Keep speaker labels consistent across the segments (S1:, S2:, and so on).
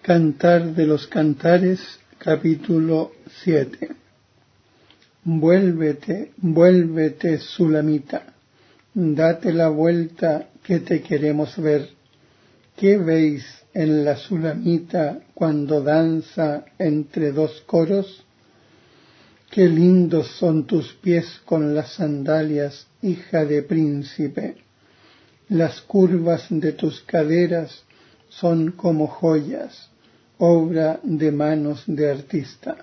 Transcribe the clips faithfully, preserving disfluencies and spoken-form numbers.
S1: Cantar de los Cantares, capítulo siete. Vuélvete, vuélvete, Sulamita, date la vuelta que te queremos ver. ¿Qué veis en la Sulamita cuando danza entre dos coros? Qué lindos son tus pies con las sandalias, hija de príncipe. Las curvas de tus caderas son como joyas, obra de manos de artista.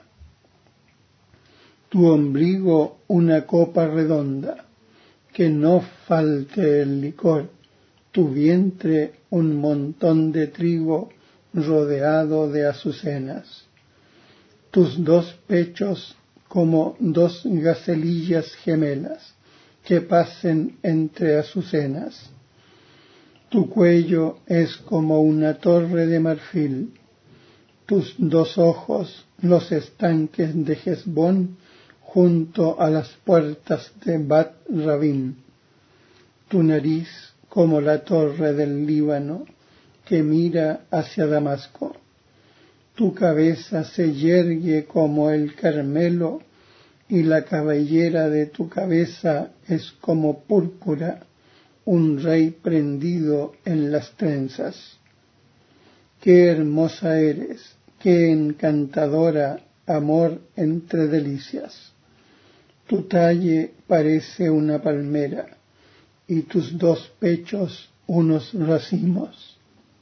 S1: Tu ombligo una copa redonda, que no falte el licor, tu vientre un montón de trigo rodeado de azucenas. Tus dos pechos como dos gacelillas gemelas que pasen entre azucenas. Tu cuello es como una torre de marfil, tus dos ojos los estanques de Hesbón junto a las puertas de Bat Rabim, tu nariz como la torre del Líbano que mira hacia Damasco, tu cabeza se yergue como el Carmelo y la cabellera de tu cabeza es como púrpura, un rey prendido en las trenzas. Qué hermosa eres, qué encantadora, amor entre delicias. Tu talle parece una palmera y tus dos pechos unos racimos.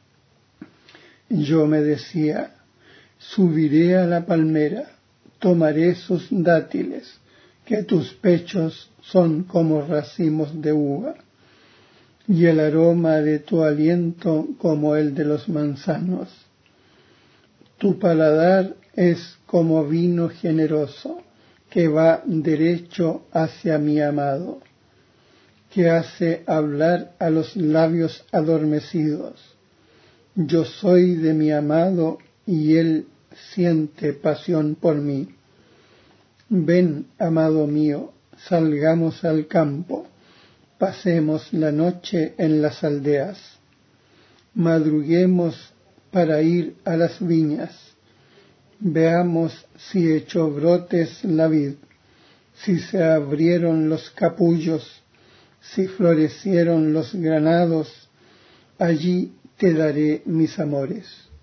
S1: Yo me decía, subiré a la palmera, tomaré sus dátiles, que tus pechos son como racimos de uva, y el aroma de tu aliento como el de los manzanos. Tu paladar es como vino generoso, que va derecho hacia mi amado, que hace hablar a los labios adormecidos. Yo soy de mi amado y él siente pasión por mí. Ven, amado mío, salgamos al campo, pasemos la noche en las aldeas, madruguemos para ir a las viñas, veamos si echó brotes la vid, si se abrieron los capullos, si florecieron los granados, allí te daré mis amores.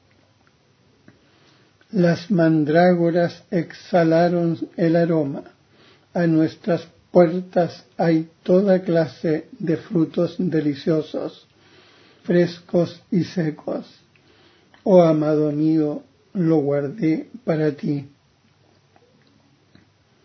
S1: Las mandrágoras exhalaron el aroma, a nuestras puertas hay toda clase de frutos deliciosos, frescos y secos. Oh amado mío, lo guardé para ti.